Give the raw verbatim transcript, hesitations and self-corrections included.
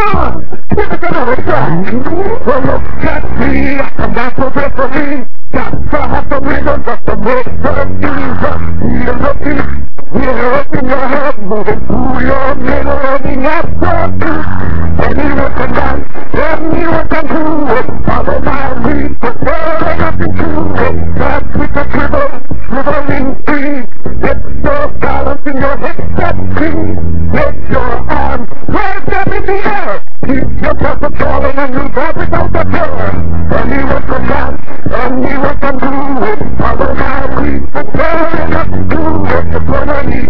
on! Give it another try! Well, look at me, I'm not professionally. Got to have the rhythm, got to make the music. You're looking, we're up in your head, moving through your middle, running after you. Anyone can dance, anyone can do it. Follow my lead, but there's nothing to it. Dance with the dribble, dribbling free. It's your balance in your hips that key. Lift your arms, raise them in the air. Keep yourself from falling and you dance without the fear. Anyone can dance, anyone can do it. Follow my lead, but there's nothing to it. It's gonna need